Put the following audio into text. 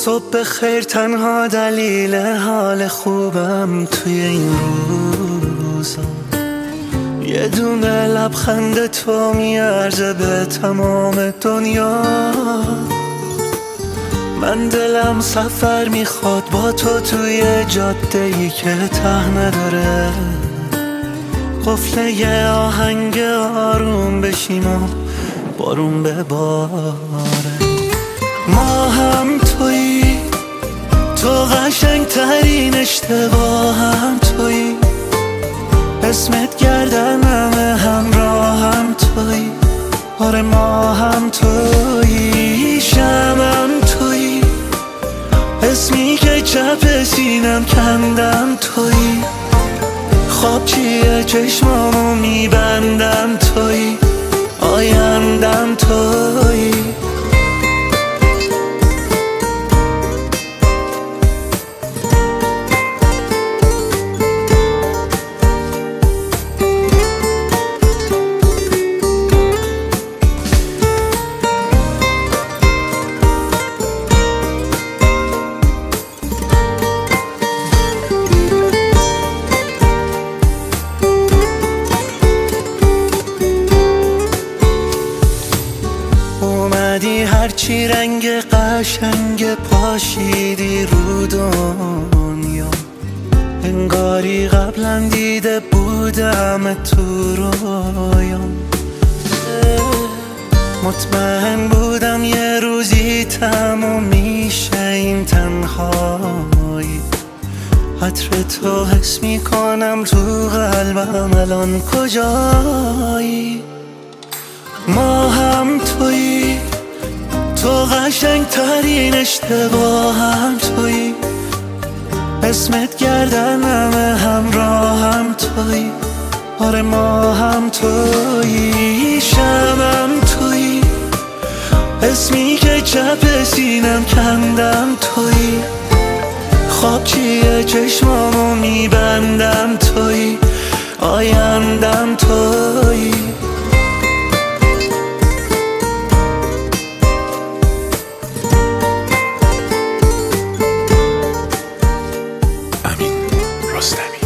صبح خیر تنها دلیل حال خوبم توی این روزا، یه دونه لبخند تو میارزه به تمام دنیا. من دلم سفر میخواد با تو توی جاده‌ای که ته نداره، قفل یه آهنگ آروم بشیم و بارون بباره. ما هم تویی، تو قشنگ ترین اشتباهم تویی، اسمت گردنم همراهم تویی. آره ما هم تویی، شمعم تویی، اسمی که چپ سینم کندم تویی. خواب چیه چشمامو میبندم تویی، آیندم تویی. اومدی هرچی رنگ قشنگ پاشیدی رو دنیا، انگاری قبلا دیده بودم تو رویام. مطمئن بودم یه روزی تموم میشه این تنهایی، عطر تو حس میکنم تو قلبم الان کجایی. ما هم تویی، تو قشنگ ترین اشتباهم تویی، اسمت گردنم همراهم تویی. آره ما هم تویی، شمعم تویی، اسمی که چپ سینم کندم تویی. خواب چیه چشمامو میبندم تویی، آیندم تویی. امین رستمی.